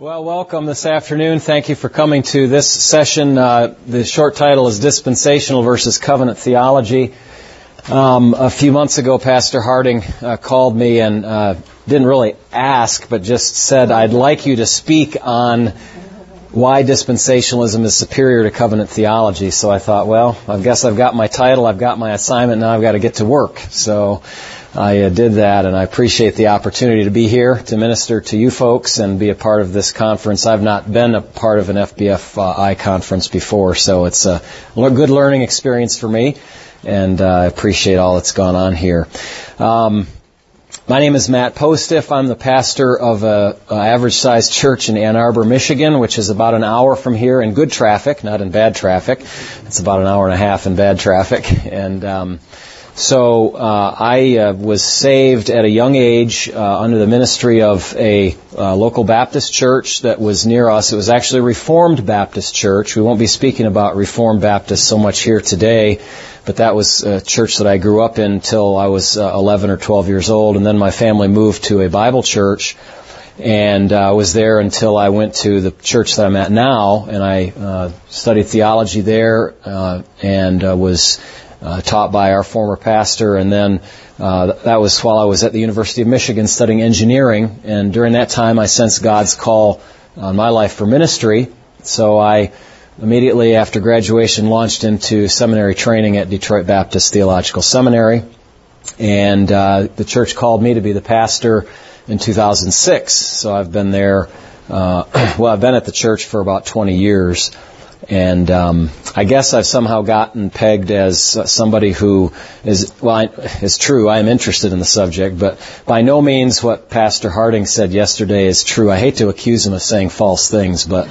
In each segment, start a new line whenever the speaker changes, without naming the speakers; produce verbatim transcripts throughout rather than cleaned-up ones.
Well, welcome this afternoon. Thank you for coming to this session. Uh, the short title is Dispensational versus Covenant Theology. Um, a few months ago, Pastor Harding uh, called me and uh, didn't really ask, but just said, I'd like you to speak on why dispensationalism is superior to covenant theology. So I thought, well, I guess I've got my title, I've got my assignment, now I've got to get to work. So I uh, did that, and I appreciate the opportunity to be here to minister to you folks and be a part of this conference. I've not been a part of an F B F I conference before, so it's a good learning experience for me, and uh, I appreciate all that's gone on here. Um, my name is Matt Postiff. I'm the pastor of a, a average-sized church in Ann Arbor, Michigan, which is about an hour from here in good traffic, not in bad traffic. It's about an hour and a half in bad traffic, and um, So uh, I uh, was saved at a young age uh, under the ministry of a uh, local Baptist church that was near us. It was actually a Reformed Baptist church. We won't be speaking about Reformed Baptists so much here today, but that was a church that I grew up in until I was uh, eleven or twelve years old, and then my family moved to a Bible church, and I uh, was there until I went to the church that I'm at now, and I uh, studied theology there uh, and uh, was Uh, taught by our former pastor, and then uh, that was while I was at the University of Michigan studying engineering, and during that time I sensed God's call on my life for ministry, so I immediately after graduation launched into seminary training at Detroit Baptist Theological Seminary, and uh, the church called me to be the pastor in two thousand six, so I've been there, uh, well I've been at the church for about twenty years. And um, I guess I've somehow gotten pegged as somebody who is, well, I, it's true, I am interested in the subject, but by no means what Pastor Harding said yesterday is true. I hate to accuse him of saying false things, but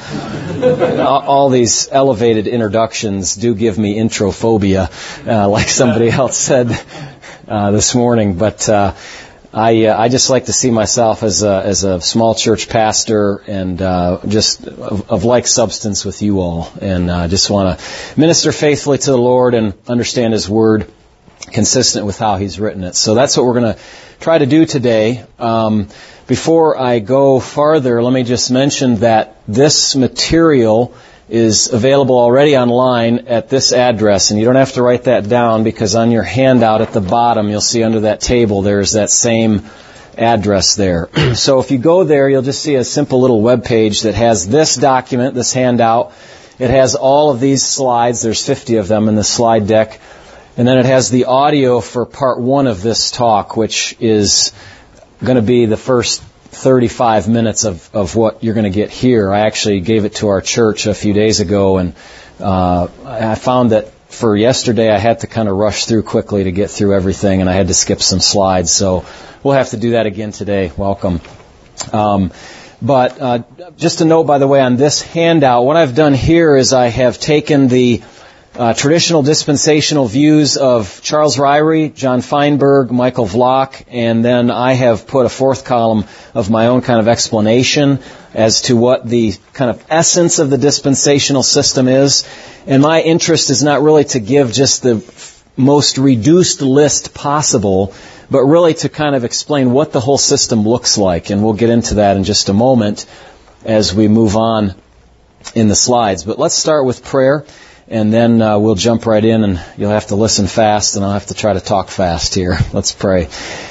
all these elevated introductions do give me introphobia, uh, like somebody else said uh, this morning. But uh, I uh, I just like to see myself as a as a small church pastor and uh, just of, of like substance with you all, and I uh, just want to minister faithfully to the Lord and understand His Word consistent with how He's written it. So that's what we're going to try to do today. Um, before I go farther, let me just mention that this material is available already online at this address, and you don't have to write that down because on your handout at the bottom you'll see under that table there's that same address there. So if you go there, you'll just see a simple little web page that has this document, this handout. It has all of these slides. There's fifty of them in the slide deck, and then it has the audio for part one of this talk, which is going to be the first thirty-five minutes of, of what you're going to get here. I actually gave it to our church a few days ago, and uh, I found that for yesterday I had to kind of rush through quickly to get through everything, and I had to skip some slides. So we'll have to do that again today. Welcome. Um, but uh, just a note, by the way, on this handout, what I've done here is I have taken the Uh, traditional dispensational views of Charles Ryrie, John Feinberg, Michael Vlock, and then I have put a fourth column of my own kind of explanation as to what the kind of essence of the dispensational system is. And my interest is not really to give just the most reduced list possible, but really to kind of explain what the whole system looks like. And we'll get into that in just a moment as we move on in the slides. But let's start with prayer. And then uh, we'll jump right in, and you'll have to listen fast, and I'll have to try to talk fast here. Let's pray.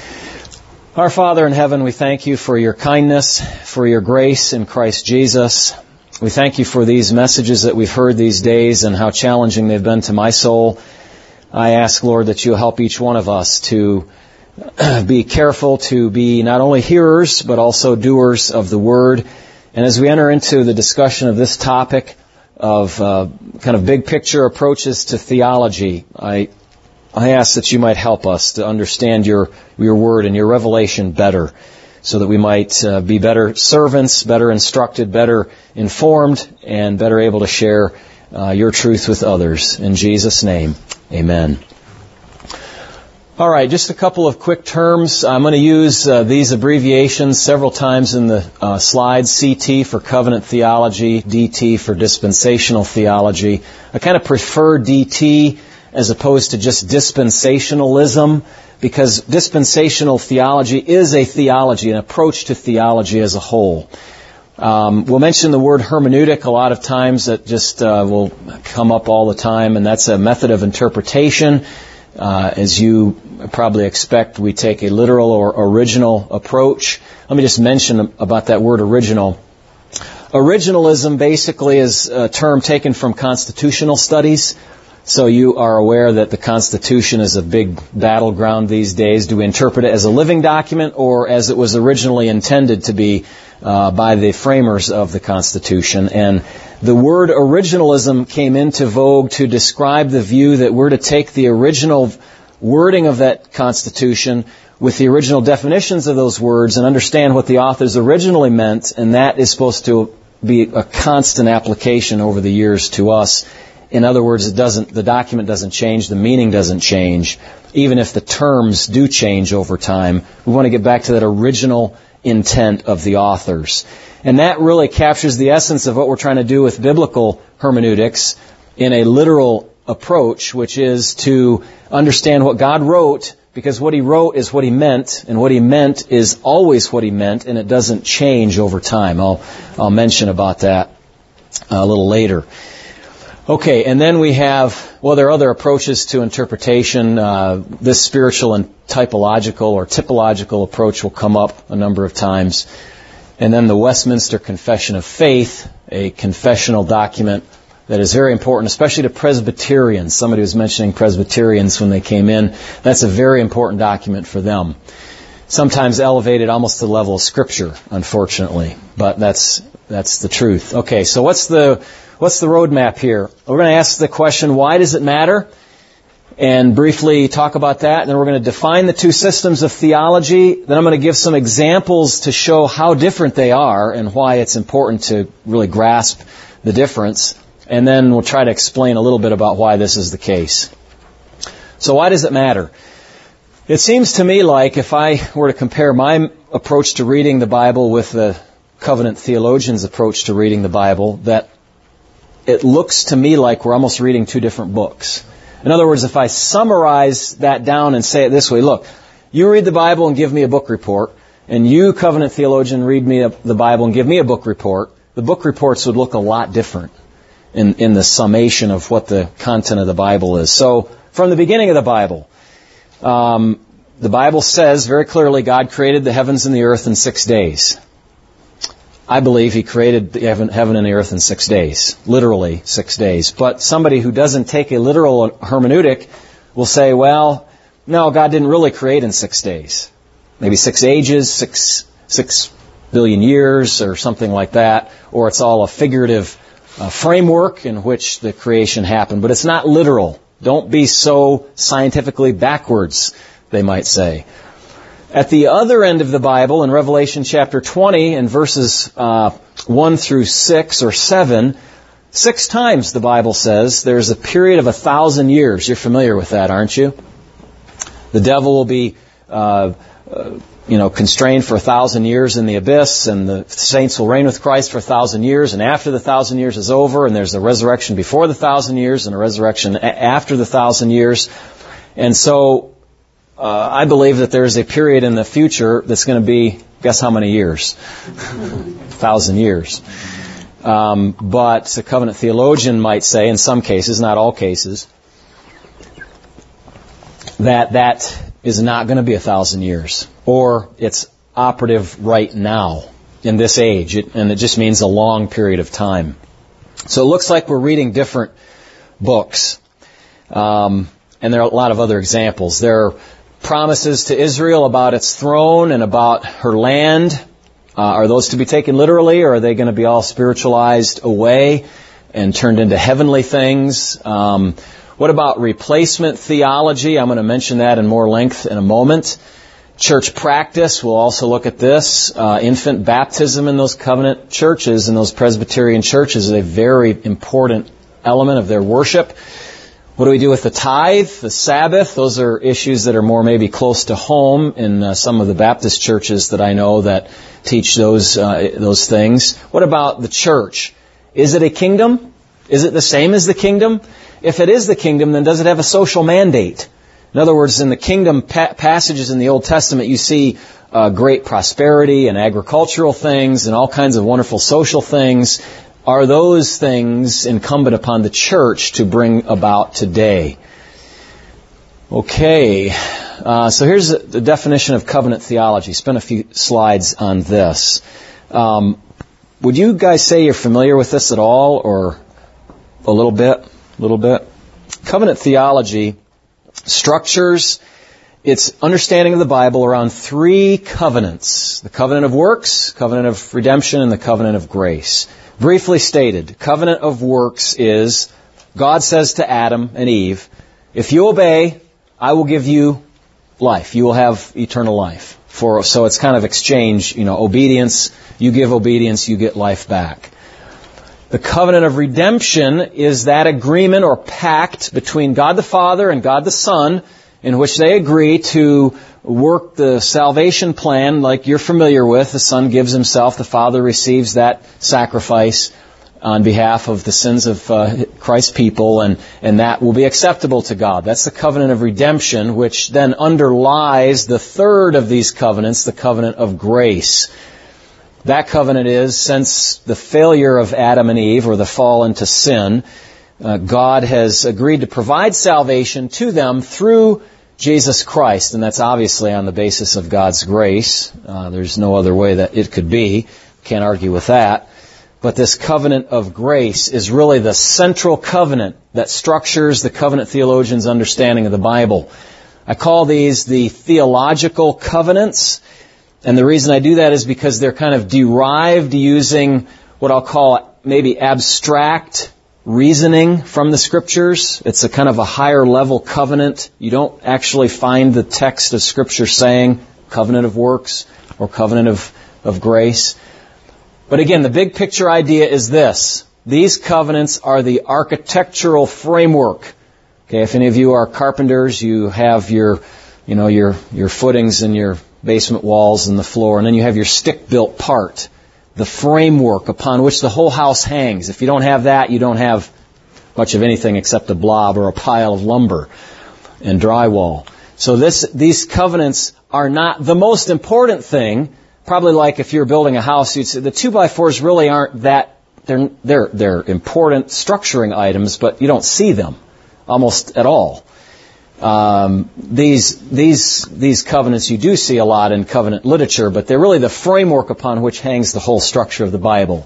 Our Father in heaven, we thank you for your kindness, for your grace in Christ Jesus. We thank you for these messages that we've heard these days and how challenging they've been to my soul. I ask, Lord, that you'll help each one of us to be careful to be not only hearers, but also doers of the Word. And as we enter into the discussion of this topic, of uh, kind of big picture approaches to theology, I I ask that you might help us to understand your your word and your revelation better, so that we might uh, be better servants, better instructed, better informed, and better able to share uh, your truth with others. In Jesus' name, amen. All right, just a couple of quick terms. I'm going to use uh, these abbreviations several times in the uh, slides. C T for covenant theology, D T for dispensational theology. I kind of prefer D T as opposed to just dispensationalism, because dispensational theology is a theology, an approach to theology as a whole. Um, we'll mention the word hermeneutic a lot of times. That just uh, will come up all the time, and that's a method of interpretation. Uh, as you probably expect, we take a literal or original approach. Let me just mention about that word original. Originalism basically is a term taken from constitutional studies. So you are aware that the Constitution is a big battleground these days. Do we interpret it as a living document or as it was originally intended to be uh, by the framers of the Constitution? And the word originalism came into vogue to describe the view that we're to take the original wording of that Constitution with the original definitions of those words and understand what the authors originally meant, and that is supposed to be a constant application over the years to us. In other words, it doesn't, the document doesn't change, the meaning doesn't change, even if the terms do change over time. We want to get back to that original intent of the authors. And that really captures the essence of what we're trying to do with biblical hermeneutics in a literal approach, which is to understand what God wrote, because what He wrote is what He meant, and what He meant is always what He meant, and it doesn't change over time. I'll, I'll mention about that a little later. Okay, and then we have, well, there are other approaches to interpretation. Uh, this spiritual and typological or typological approach will come up a number of times. And then the Westminster Confession of Faith, a confessional document that is very important, especially to Presbyterians. Somebody was mentioning Presbyterians when they came in. That's a very important document for them. Sometimes elevated almost to the level of Scripture, unfortunately. But that's that's the truth. Okay, so what's the what's the roadmap here? We're going to ask the question, why does it matter? And briefly talk about that. And then we're going to define the two systems of theology. Then I'm going to give some examples to show how different they are and why it's important to really grasp the difference. And then we'll try to explain a little bit about why this is the case. So why does it matter? It seems to me like if I were to compare my approach to reading the Bible with the covenant theologian's approach to reading the Bible, that it looks to me like we're almost reading two different books. In other words, if I summarize that down and say it this way, look, you read the Bible and give me a book report, and you, covenant theologian, read me the Bible and give me a book report, the book reports would look a lot different in, in the summation of what the content of the Bible is. So, from the beginning of the Bible, um, the Bible says very clearly God created the heavens and the earth in six days. I believe He created the heaven, heaven and the earth in six days. Literally six days. But somebody who doesn't take a literal hermeneutic will say, well, no, God didn't really create in six days. Maybe six ages, six, six billion years, or something like that. Or it's all a figurative uh, framework in which the creation happened. But it's not literal. Don't be so scientifically backwards, they might say. At the other end of the Bible, in Revelation chapter twenty, in verses uh, one through six or seven, six times the Bible says there's a period of a thousand years. You're familiar with that, aren't you? The devil will be, uh, uh, you know, constrained for a thousand years in the abyss, and the saints will reign with Christ for a thousand years, and after the thousand years is over, and there's a resurrection before the thousand years, and a resurrection after the thousand years. And so, Uh, I believe that there's a period in the future that's going to be, guess how many years? A thousand years. Um, but a covenant theologian might say, in some cases, not all cases, that that is not going to be a thousand years. Or it's operative right now, in this age. It, and it just means a long period of time. So it looks like we're reading different books. Um, and there are a lot of other examples. There are promises to Israel about its throne and about her land. Uh, are those to be taken literally, or are they going to be all spiritualized away and turned into heavenly things? Um, what about replacement theology? I'm going to mention that in more length in a moment. Church practice, we'll also look at this. Uh, infant baptism in those covenant churches, in those Presbyterian churches, is a very important element of their worship. What do we do with the tithe, the Sabbath? Those are issues that are more maybe close to home in uh, some of the Baptist churches that I know that teach those uh, those things. What about the church? Is it a kingdom? Is it the same as the kingdom? If it is the kingdom, then does it have a social mandate? In other words, in the kingdom pa- passages in the Old Testament, you see uh, great prosperity and agricultural things and all kinds of wonderful social things. Are those things incumbent upon the church to bring about today? Okay, uh, so here's the definition of covenant theology. Spend a few slides on this. Um, would you guys say you're familiar with this at all, or a little bit? A little bit? Covenant theology structures its understanding of the Bible around three covenants. The covenant of works, covenant of redemption, and the covenant of grace. Briefly stated, covenant of works is, God says to Adam and Eve, if you obey, I will give you life. You will have eternal life. For so it's kind of exchange, you know, obedience, you give obedience, you get life back. The covenant of redemption is that agreement or pact between God the Father and God the Son, in which they agree to work the salvation plan like you're familiar with. The Son gives Himself, the Father receives that sacrifice on behalf of the sins of uh, Christ's people, and, and that will be acceptable to God. That's the covenant of redemption, which then underlies the third of these covenants, the covenant of grace. That covenant is, since the failure of Adam and Eve, or the fall into sin, uh, God has agreed to provide salvation to them through Jesus Christ, and that's obviously on the basis of God's grace. Uh, there's no other way that it could be. Can't argue with that. But this covenant of grace is really the central covenant that structures the covenant theologian's understanding of the Bible. I call these the theological covenants, and the reason I do that is because they're kind of derived using what I'll call maybe abstract reasoning from the Scriptures. It's a kind of a higher level covenant. You don't actually find the text of Scripture saying covenant of works or covenant of, of grace. But again, the big picture idea is this. These covenants are the architectural framework. Okay, if any of you are carpenters, you have your, you know, your, your footings and your basement walls and the floor, and then you have your stick-built part, the framework upon which the whole house hangs. If you don't have that, you don't have much of anything except a blob or a pile of lumber and drywall. So this, these covenants are not the most important thing. Probably like if you're building a house, you'd say the two by fours really aren't that, they're, they're, they're important structuring items, but you don't see them almost at all. Um, these, these, these covenants you do see a lot in covenant literature, but they're really the framework upon which hangs the whole structure of the Bible.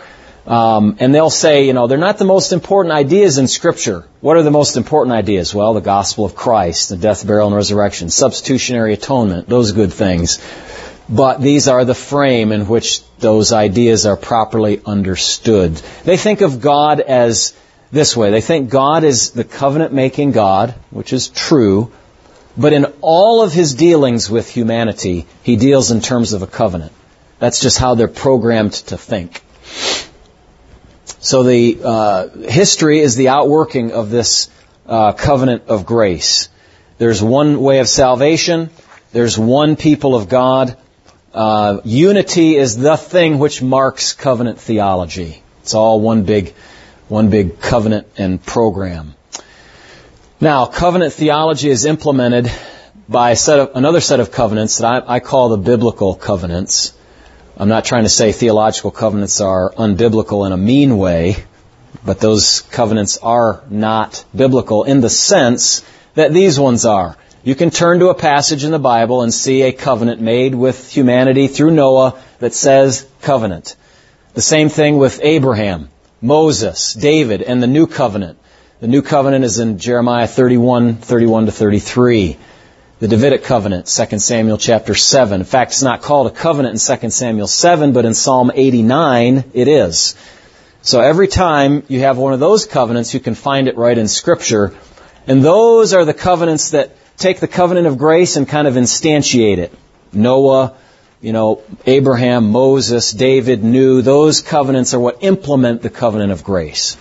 Um, and they'll say, you know, they're not the most important ideas in Scripture. What are the most important ideas? Well, the gospel of Christ, the death, burial, and resurrection, substitutionary atonement, those good things. But these are the frame in which those ideas are properly understood. They think of God as this way. They think God is the covenant-making God, which is true, but in all of His dealings with humanity, He deals in terms of a covenant. That's just how they're programmed to think. So the uh, history is the outworking of this uh, covenant of grace. There's one way of salvation. There's one people of God. Uh, unity is the thing which marks covenant theology. It's all one big, one big covenant and program. Now, covenant theology is implemented by a set of, another set of covenants that I, I call the biblical covenants. I'm not trying to say theological covenants are unbiblical in a mean way, but those covenants are not biblical in the sense that these ones are. You can turn to a passage in the Bible and see a covenant made with humanity through Noah that says covenant. The same thing with Abraham, Moses, David, and the New Covenant. The New Covenant is in Jeremiah thirty-one, thirty-one to thirty-three. The Davidic Covenant, Second Samuel chapter seven. In fact, it's not called a covenant in Second Samuel seven, but in Psalm eighty-nine it is. So every time you have one of those covenants, you can find it right in Scripture. And those are the covenants that take the covenant of grace and kind of instantiate it. Noah, you know, Abraham, Moses, David, knew those covenants are what implement the covenant of grace.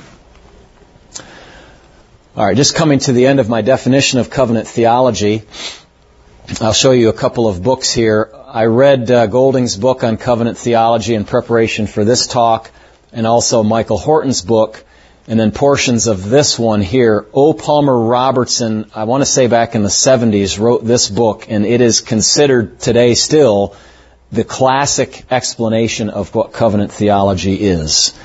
All right, just coming to the end of my definition of covenant theology, I'll show you a couple of books here. I read uh, Golding's book on covenant theology in preparation for this talk, and also Michael Horton's book. and then portions of this one here. O. Palmer Robertson, I want to say back in the seventies, wrote this book, and it is considered today still the classic explanation of what covenant theology is.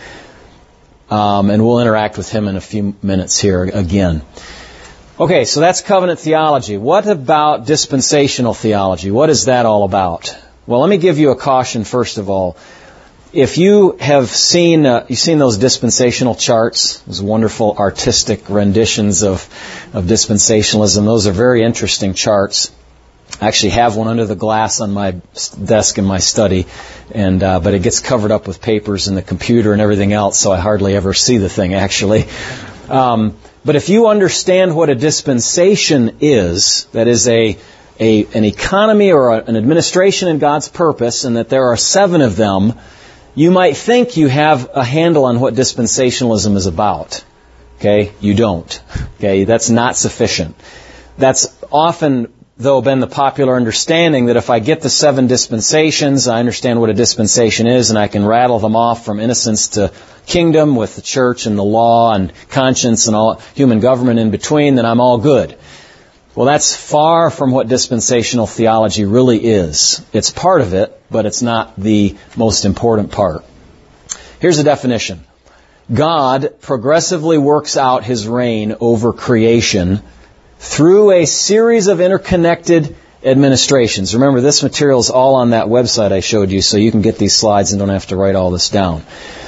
Um, and we'll interact with him in a few minutes here again. Okay, so that's covenant theology. What about dispensational theology? What is that all about? Well, let me give you a caution first of all. If you have seen, uh, you've seen those dispensational charts, those wonderful artistic renditions of, of dispensationalism, those are very interesting charts. I actually have one under the glass on my desk in my study, and uh, but it gets covered up with papers and the computer and everything else, so I hardly ever see the thing actually. Um, but if you understand what a dispensation is, that is a, a an economy or a, an administration in God's purpose, and that there are seven of them, you might think you have a handle on what dispensationalism is about. Okay? You don't. Okay? That's not sufficient. That's often, though, been the popular understanding that if I get the seven dispensations, I understand what a dispensation is, and I can rattle them off from innocence to kingdom with the church and the law and conscience and all human government in between, then I'm all good. Well, that's far from what dispensational theology really is. It's part of it, but it's not the most important part. Here's a definition. God progressively works out His reign over creation through a series of interconnected administrations. Remember, this material is all on that website I showed you, so you can get these slides and don't have to write all this down.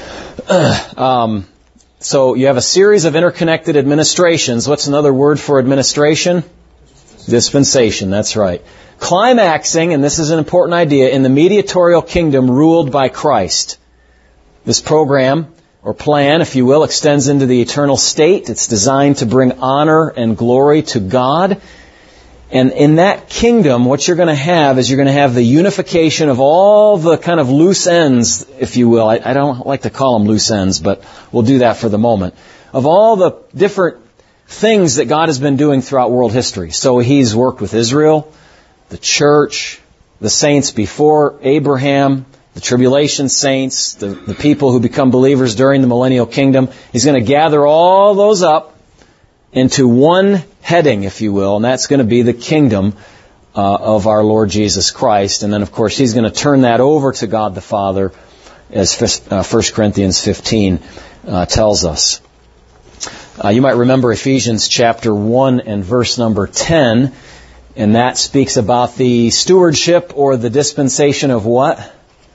um, so you have a series of interconnected administrations. What's another word for administration? Dispensation, that's right. Climaxing, and this is an important idea, in the mediatorial kingdom ruled by Christ. This program, or plan, if you will, extends into the eternal state. It's designed to bring honor and glory to God. And in that kingdom, what you're going to have is you're going to have the unification of all the kind of loose ends, if you will. I, I don't like to call them loose ends, but we'll do that for the moment. Of all the different things that God has been doing throughout world history. So He's worked with Israel, the church, the saints before Abraham, the tribulation saints, the, the people who become believers during the millennial kingdom. He's going to gather all those up into one heading, if you will, and that's going to be the kingdom uh, of our Lord Jesus Christ. And then, of course, He's going to turn that over to God the Father, as uh, First Corinthians fifteen uh, tells us. Uh, you might remember Ephesians chapter one and verse number ten, and that speaks about the stewardship or the dispensation of what?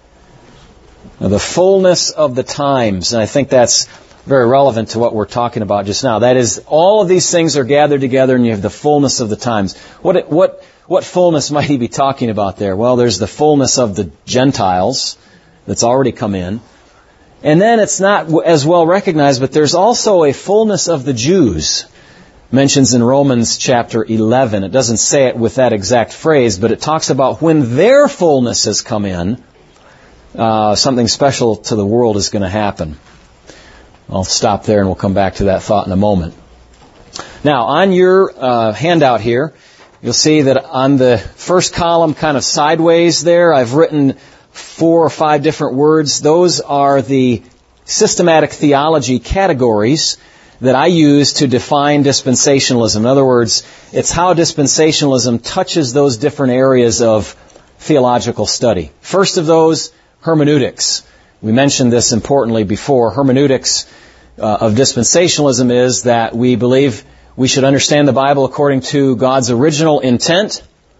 The fullness of the times. And I think that's very relevant to what we're talking about just now. That is, all of these things are gathered together and you have the fullness of the times. What what what fullness might he be talking about there? Well, there's the fullness of the Gentiles that's already come in. And then it's not as well recognized, but there's also a fullness of the Jews. Mentions in Romans chapter eleven. It doesn't say it with that exact phrase, but it talks about when their fullness has come in, uh, something special to the world is going to happen. I'll stop there and we'll come back to that thought in a moment. Now, on your uh, handout here, you'll see that on the first column, kind of sideways there, I've written four or five different words. Those are the systematic theology categories that I use to define dispensationalism. In other words, it's how dispensationalism touches those different areas of theological study. First of those, hermeneutics. We mentioned this importantly before. Hermeneutics uh, of dispensationalism is that we believe we should understand the Bible according to God's original intent,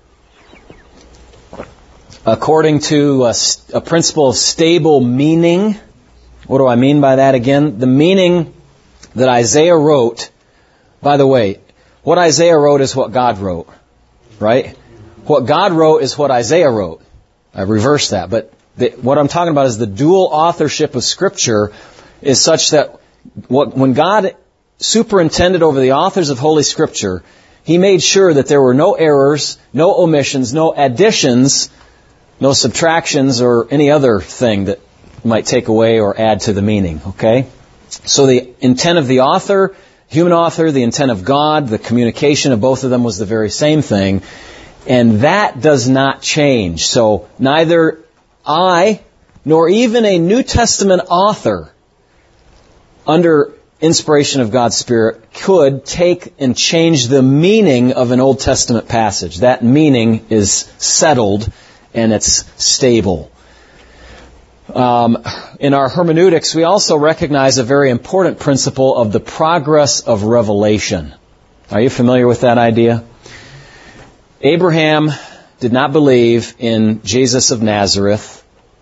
according to a, a principle of stable meaning. What do I mean by that again? The meaning that Isaiah wrote, by the way, what Isaiah wrote is what God wrote, right? What God wrote is what Isaiah wrote. I reversed that, but the, what I'm talking about is the dual authorship of Scripture is such that what, when God superintended over the authors of Holy Scripture, He made sure that there were no errors, no omissions, no additions, no subtractions, or any other thing that might take away or add to the meaning, okay? So the intent of the author, human author, the intent of God, the communication of both of them was the very same thing. And that does not change. So neither I, nor even a New Testament author, under inspiration of God's Spirit, could take and change the meaning of an Old Testament passage. That meaning is settled and it's stable. Um, in our hermeneutics, we also recognize a very important principle of the progress of revelation. Are you familiar with that idea? Abraham did not believe in Jesus of Nazareth,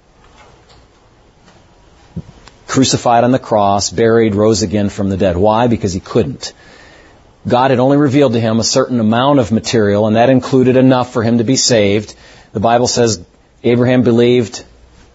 crucified on the cross, buried, rose again from the dead. Why? Because he couldn't. God had only revealed to him a certain amount of material, and that included enough for him to be saved. The Bible says Abraham believed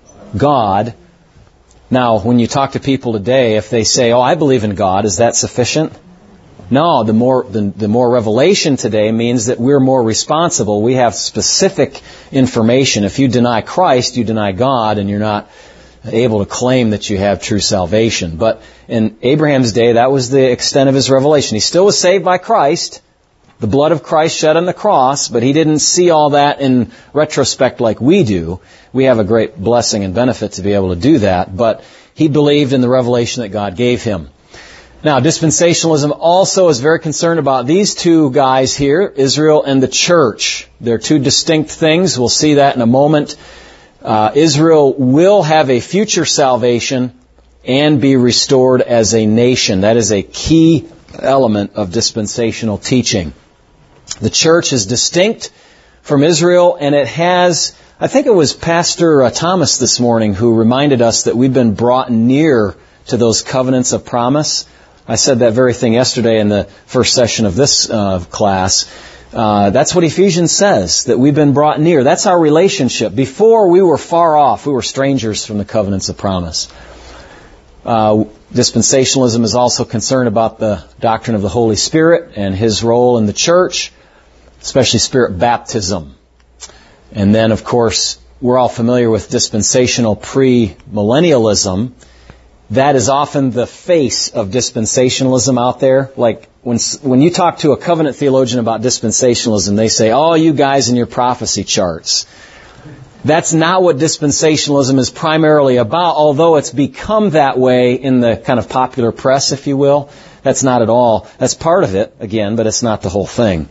God. Now, when you talk to people today, if they say, oh, I believe in God, is that sufficient? No, the more the, the more revelation today means that we're more responsible. We have specific information. If you deny Christ, you deny God, and you're not able to claim that you have true salvation. But in Abraham's day, that was the extent of his revelation. He still was saved by Christ, the blood of Christ shed on the cross, but he didn't see all that in retrospect like we do. We have a great blessing and benefit to be able to do that, but he believed in the revelation that God gave him. Now, dispensationalism also is very concerned about these two guys here, Israel and the church. They're two distinct things. We'll see that in a moment. Uh, Israel will have a future salvation and be restored as a nation. That is a key element of dispensational teaching. The church is distinct from Israel, and it has, I think it was Pastor uh, Thomas this morning who reminded us that we've been brought near to those covenants of promise. I said that very thing yesterday in the first session of this uh, class. Uh, that's what Ephesians says, that we've been brought near. That's our relationship. Before, we were far off. We were strangers from the covenants of promise. Uh, dispensationalism is also concerned about the doctrine of the Holy Spirit and His role in the church, especially Spirit baptism. And then, of course, we're all familiar with dispensational premillennialism. That is often the face of dispensationalism out there. Like when when you talk to a covenant theologian about dispensationalism, they say, oh, you guys and your prophecy charts. That's not what dispensationalism is primarily about, although it's become that way in the kind of popular press, if you will. That's not at all. That's part of it, again, but it's not the whole thing.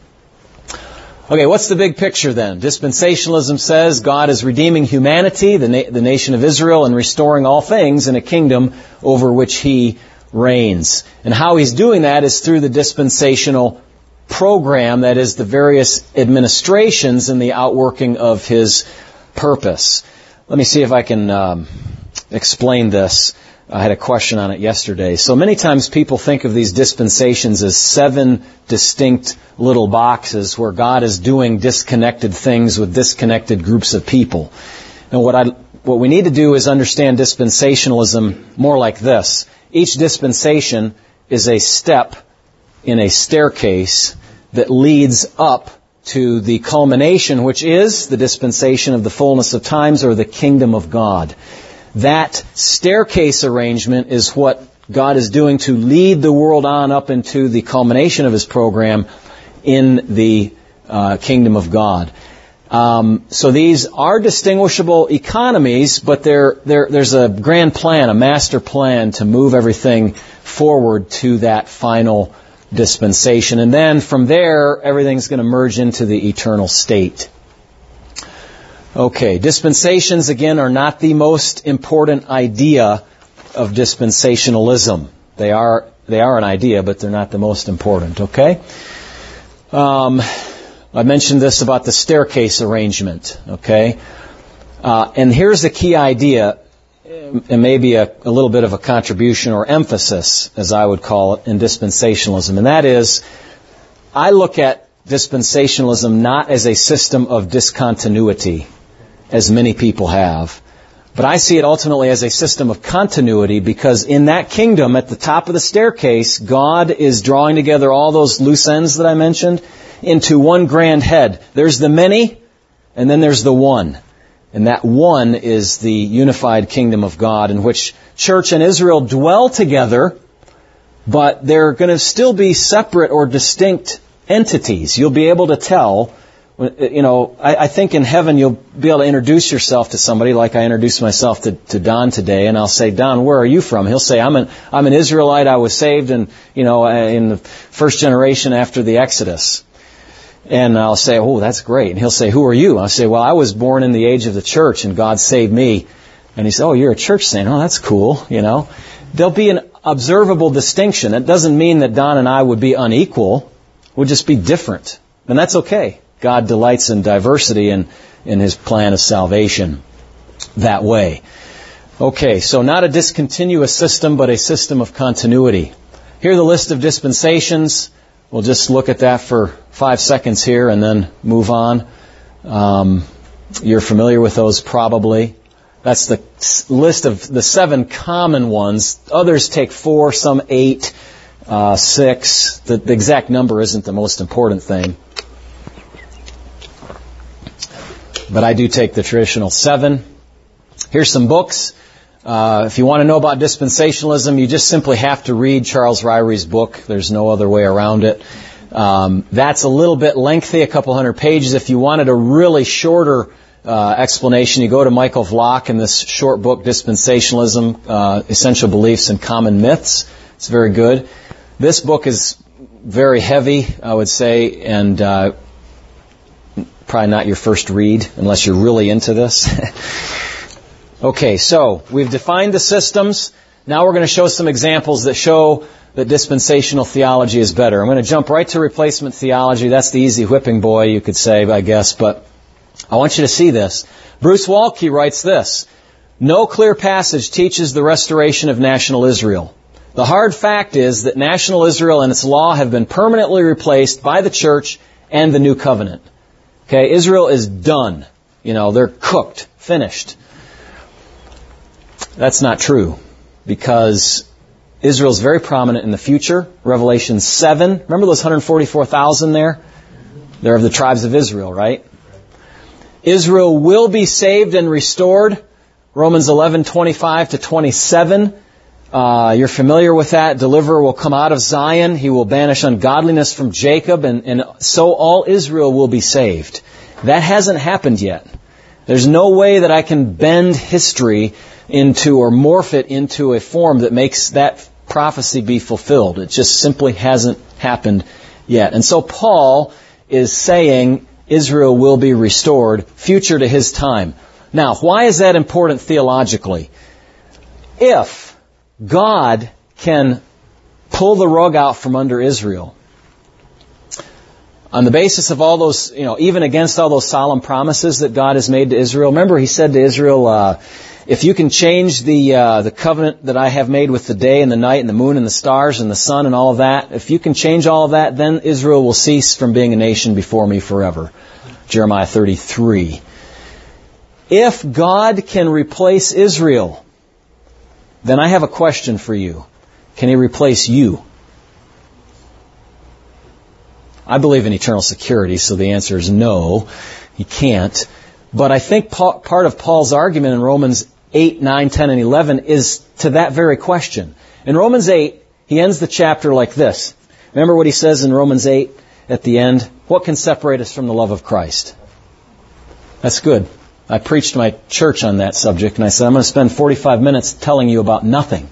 Okay, what's the big picture then? Dispensationalism says God is redeeming humanity, the, na- the nation of Israel, and restoring all things in a kingdom over which He reigns. And how He's doing that is through the dispensational program, that is the various administrations and the outworking of His purpose. Let me see if I can um, explain this. I had a question on it yesterday. So many times people think of these dispensations as seven distinct little boxes where God is doing disconnected things with disconnected groups of people. And what I what we need to do is understand dispensationalism more like this. Each dispensation is a step in a staircase that leads up to the culmination, which is the dispensation of the fullness of times, or the kingdom of God. That staircase arrangement is what God is doing to lead the world on up into the culmination of His program in the uh, kingdom of God. Um, so these are distinguishable economies, but they're, they're, there's a grand plan, a master plan to move everything forward to that final dispensation. And then from there, everything's going to merge into the eternal state. Okay, dispensations, again, are not the most important idea of dispensationalism. They are they are an idea, but they're not the most important, okay? Um, I mentioned this about the staircase arrangement, okay? Uh, and here's the key idea, and maybe a, a little bit of a contribution or emphasis, as I would call it, in dispensationalism. And that is, I look at dispensationalism not as a system of discontinuity, as many people have. But I see it ultimately as a system of continuity, because in that kingdom, at the top of the staircase, God is drawing together all those loose ends that I mentioned into one grand head. There's the many, and then there's the one. And that one is the unified kingdom of God, in which church and Israel dwell together, but they're going to still be separate or distinct entities. You'll be able to tell You know, I, I think in heaven you'll be able to introduce yourself to somebody like I introduced myself to, to Don today, and I'll say, Don, where are you from? He'll say, I'm an, I'm an Israelite. I was saved in, you know, in the first generation after the Exodus. And I'll say, oh, that's great. And he'll say, who are you? I'll say, well, I was born in the age of the church and God saved me. And he said, oh, you're a church saint. Oh, that's cool, you know. There'll be an observable distinction. It doesn't mean that Don and I would be unequal. We'll just be different. And that's okay. God delights in diversity and in His plan of salvation that way. Okay, so not a discontinuous system, but a system of continuity. Here are the list of dispensations. We'll just look at that for five seconds here and then move on. Um, you're familiar with those probably. That's the list of the seven common ones. Others take four, some eight, uh, six. The, the exact number isn't the most important thing. But I do take the traditional seven. Here's some books. Uh, if you want to know about dispensationalism, you just simply have to read Charles Ryrie's book. There's no other way around it. Um, that's a little bit lengthy, a couple hundred pages. If you wanted a really shorter uh, explanation, you go to Michael Vlach in this short book, Dispensationalism, uh, Essential Beliefs and Common Myths. It's very good. This book is very heavy, I would say, and uh, probably not your first read unless you're really into this. Okay, so we've defined the systems. Now we're going to show some examples that show that dispensational theology is better. I'm going to jump right to replacement theology. That's the easy whipping boy, you could say, I guess, but I want you to see this. Bruce Waltke writes this: no clear passage teaches the restoration of national Israel. The hard fact is that national Israel and its law have been permanently replaced by the church and the new covenant. Okay, Israel is done. You know, they're cooked, finished. That's not true, because Israel is very prominent in the future. Revelation seven, remember those one hundred forty-four thousand there? They're of the tribes of Israel, right? Israel will be saved and restored. Romans eleven, twenty-five to twenty-seven. Uh, you're familiar with that. Deliverer will come out of Zion. He will banish ungodliness from Jacob, and, and so all Israel will be saved. That hasn't happened yet. There's no way that I can bend history into or morph it into a form that makes that prophecy be fulfilled. It just simply hasn't happened yet. And so Paul is saying Israel will be restored, future to his time. Now, why is that important theologically? If God can pull the rug out from under Israel on the basis of all those, you know, even against all those solemn promises that God has made to Israel. Remember, He said to Israel, uh, if you can change the uh, the covenant that I have made with the day and the night and the moon and the stars and the sun and all of that, if you can change all of that, then Israel will cease from being a nation before me forever. Jeremiah thirty-three. If God can replace Israel, then I have a question for you. Can He replace you? I believe in eternal security, so the answer is no, He can't. But I think part of Paul's argument in Romans eight, nine, ten, and eleven is to that very question. In Romans eight, he ends the chapter like this. Remember what he says in Romans eight at the end? What can separate us from the love of Christ? That's good. I preached my church on that subject, and I said, I'm going to spend forty-five minutes telling you about nothing.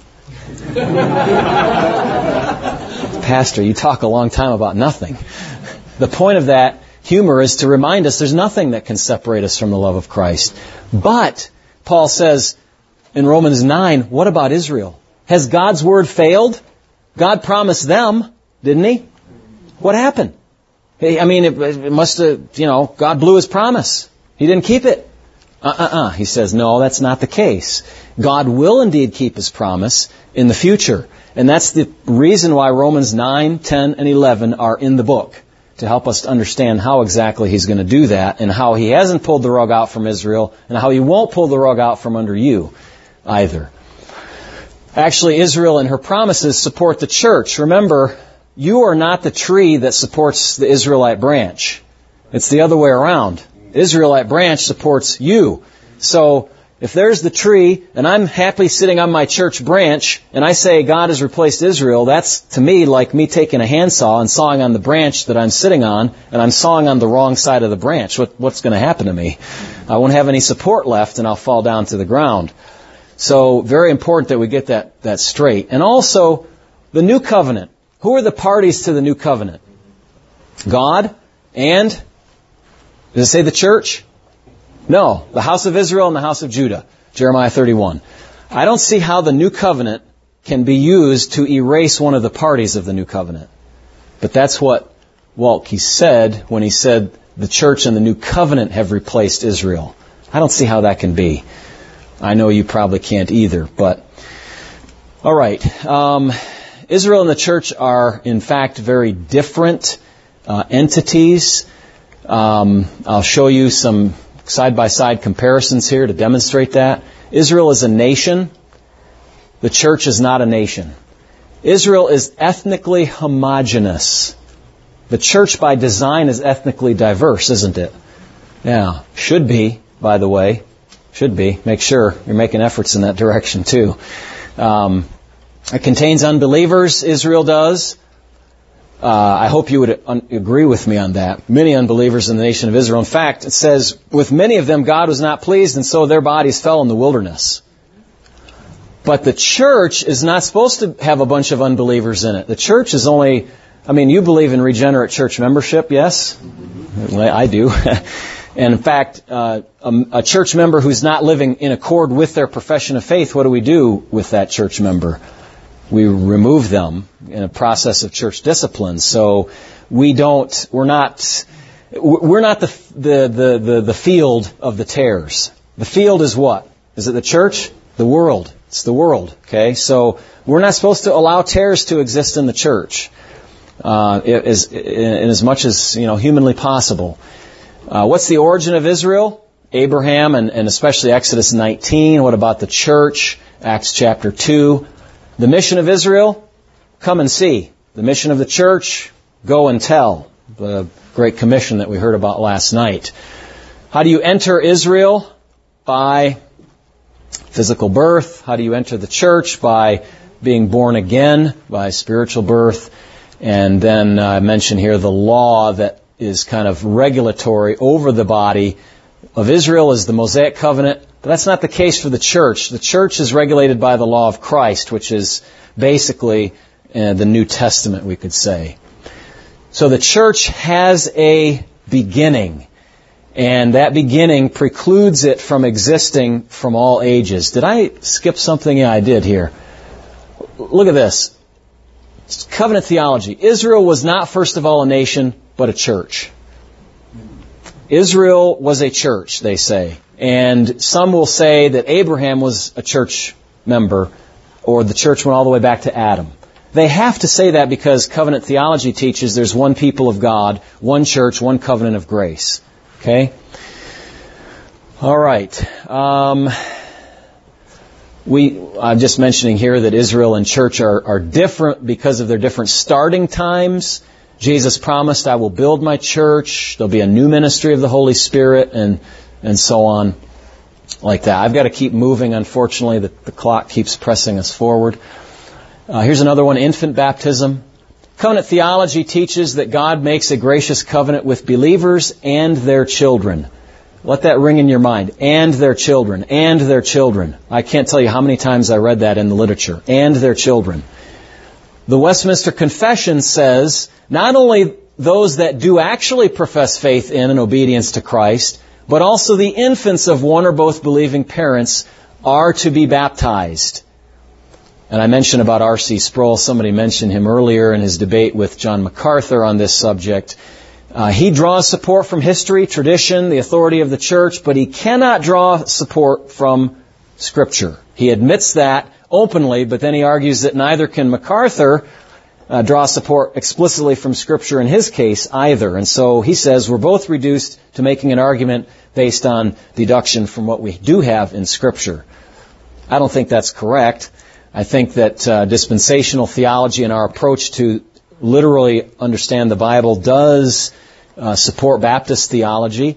Pastor, you talk a long time about nothing. The point of that humor is to remind us there's nothing that can separate us from the love of Christ. But, Paul says in Romans nine, what about Israel? Has God's word failed? God promised them, didn't He? What happened? I mean, it, it must have, you know, God blew His promise. He didn't keep it. Uh-uh-uh. He says, no, that's not the case. God will indeed keep His promise in the future. And that's the reason why Romans nine, ten, and eleven are in the book, to help us to understand how exactly He's going to do that, and how He hasn't pulled the rug out from Israel, and how He won't pull the rug out from under you either. Actually, Israel and her promises support the church. Remember, you are not the tree that supports the Israelite branch. It's the other way around. The Israelite branch supports you. So, if there's the tree and I'm happily sitting on my church branch and I say God has replaced Israel, that's to me like me taking a handsaw and sawing on the branch that I'm sitting on, and I'm sawing on the wrong side of the branch. What, what's going to happen to me? I won't have any support left and I'll fall down to the ground. So very important that we get that, that straight. And also, the new covenant. Who are the parties to the new covenant? God and, does it say the church? No, the house of Israel and the house of Judah. Jeremiah thirty-one. I don't see how the new covenant can be used to erase one of the parties of the new covenant. But that's what Waltke said when he said the church and the new covenant have replaced Israel. I don't see how that can be. I know you probably can't either, but all right. Um, Israel and the church are, in fact, very different uh, entities. Um, I'll show you some side-by-side comparisons here to demonstrate that. Israel is a nation. The church is not a nation. Israel is ethnically homogeneous. The church, by design, is ethnically diverse, isn't it? Yeah, should be, by the way. Should be. Make sure you're making efforts in that direction, too. Um, it contains unbelievers, Israel does. Uh, I hope you would un- agree with me on that. Many unbelievers in the nation of Israel. In fact, it says, with many of them God was not pleased, and so their bodies fell in the wilderness. But the church is not supposed to have a bunch of unbelievers in it. The church is only, I mean, you believe in regenerate church membership, yes? I do. And in fact, uh, a, a church member who's not living in accord with their profession of faith, what do we do with that church member? We remove them in a process of church discipline. So we don't, we're not, we're not the, the, the, the, the field of the tares. The field is what? Is it the church? The world. It's the world. Okay? So we're not supposed to allow tares to exist in the church, uh, as, in as much as, you know, humanly possible. Uh, what's the origin of Israel? Abraham and, and especially Exodus nineteen. What about the church? Acts chapter two. The mission of Israel? Come and see. The mission of the church? Go and tell. The Great Commission that we heard about last night. How do you enter Israel? By physical birth. How do you enter the church? By being born again, by spiritual birth. And then I mention here the law that is kind of regulatory over the body of Israel is the Mosaic covenant. But that's not the case for the church. The church is regulated by the law of Christ, which is basically uh, the New Testament, we could say. So the church has a beginning, and that beginning precludes it from existing from all ages. Did I skip something? Yeah, I did here. Look at this. It's covenant theology. Israel was not, first of all, a nation, but a church. Israel was a church, they say. And some will say that Abraham was a church member, or the church went all the way back to Adam. They have to say that because covenant theology teaches there's one people of God, one church, one covenant of grace. Okay? All right. Um, we, I'm just mentioning here that Israel and church are, are different because of their different starting times. Jesus promised, I will build my church. There'll be a new ministry of the Holy Spirit, and and so on, like that. I've got to keep moving. Unfortunately, the, the clock keeps pressing us forward. Uh, here's another one, infant baptism. Covenant theology teaches that God makes a gracious covenant with believers and their children. Let that ring in your mind. And their children. And their children. I can't tell you how many times I read that in the literature. And their children. The Westminster Confession says not only those that do actually profess faith in and obedience to Christ, but also the infants of one or both believing parents are to be baptized. And I mentioned about R C Sproul. Somebody mentioned him earlier in his debate with John MacArthur on this subject. Uh, he draws support from history, tradition, the authority of the church, but he cannot draw support from Scripture. He admits that openly, but then he argues that neither can MacArthur uh, draw support explicitly from Scripture in his case either. And so he says we're both reduced to making an argument based on deduction from what we do have in Scripture. I don't think that's correct. I think that uh, dispensational theology and our approach to literally understand the Bible does uh, support Baptist theology.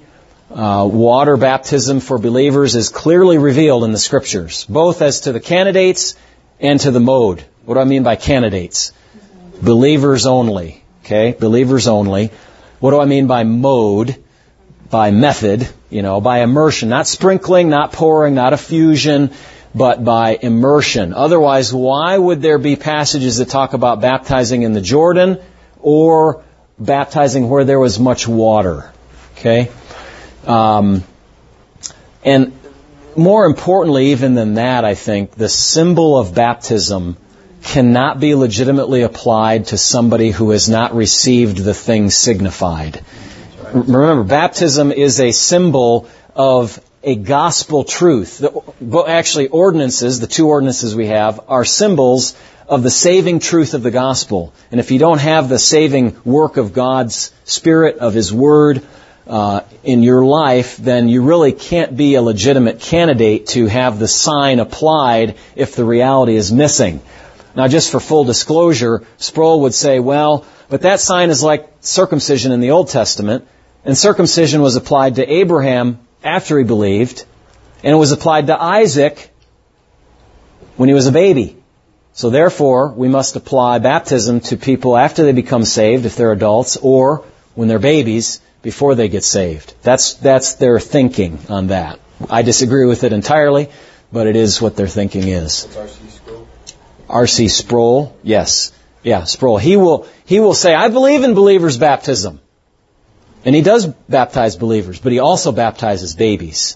Uh, water baptism for believers is clearly revealed in the Scriptures, both as to the candidates and to the mode. What do I mean by candidates? Believers only. Okay, believers only. What do I mean by mode? By method, you know, by immersion. Not sprinkling, not pouring, not effusion, but by immersion. Otherwise, why would there be passages that talk about baptizing in the Jordan or baptizing where there was much water? Okay? Um, and more importantly even than that, I think, the symbol of baptism cannot be legitimately applied to somebody who has not received the thing signified. Remember, baptism is a symbol of a gospel truth. The, actually, ordinances, the two ordinances we have, are symbols of the saving truth of the gospel. And if you don't have the saving work of God's Spirit, of His Word, uh, in your life, then you really can't be a legitimate candidate to have the sign applied if the reality is missing. Now, just for full disclosure, Sproul would say, well, but that sign is like circumcision in the Old Testament, and circumcision was applied to Abraham after he believed, and it was applied to Isaac when he was a baby. So therefore, we must apply baptism to people after they become saved, if they're adults, or when they're babies, before they get saved. That's that's their thinking on that. I disagree with it entirely, but it is what their thinking is.
What's R C Sproul?
R C Sproul, yes. Yeah, Sproul. He will he will say, I believe in believers' baptism. And he does baptize believers, but he also baptizes babies.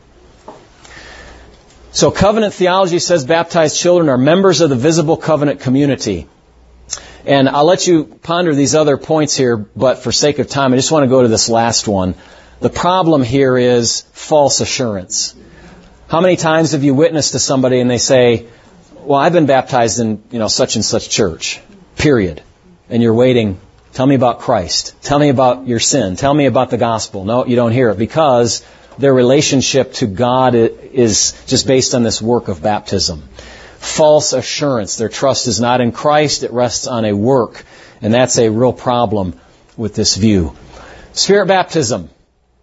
So covenant theology says baptized children are members of the visible covenant community. And I'll let you ponder these other points here, but for sake of time, I just want to go to this last one. The problem here is false assurance. How many times have you witnessed to somebody and they say, well, I've been baptized in, you know, such and such church, period. And you're waiting, tell me about Christ. Tell me about your sin. Tell me about the gospel. No, you don't hear it because their relationship to God is just based on this work of baptism. False assurance. Their trust is not in Christ. It rests on a work. And that's a real problem with this view. Spirit baptism.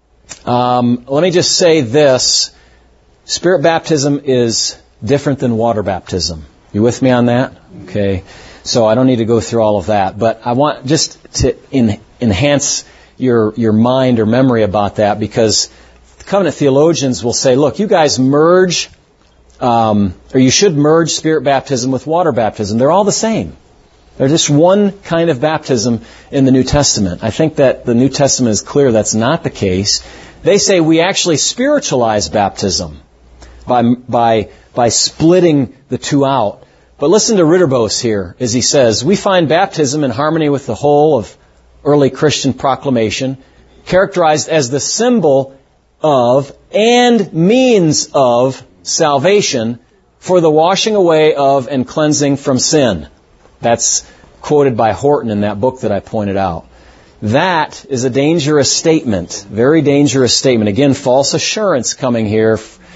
Um, let me just say this. Spirit baptism is different than water baptism. You with me on that? Okay. So I don't need to go through all of that. But I want just to in, enhance your, your mind or memory about that, because covenant theologians will say, look, you guys merge Um, or you should merge spirit baptism with water baptism. They're all the same. They're just one kind of baptism in the New Testament. I think that the New Testament is clear that's not the case. They say we actually spiritualize baptism by by by splitting the two out. But listen to Ritterboos here as he says, we find baptism in harmony with the whole of early Christian proclamation, characterized as the symbol of and means of salvation for the washing away of and cleansing from sin. That's quoted by Horton in that book that I pointed out. That is a dangerous statement, very dangerous statement. Again, false assurance coming here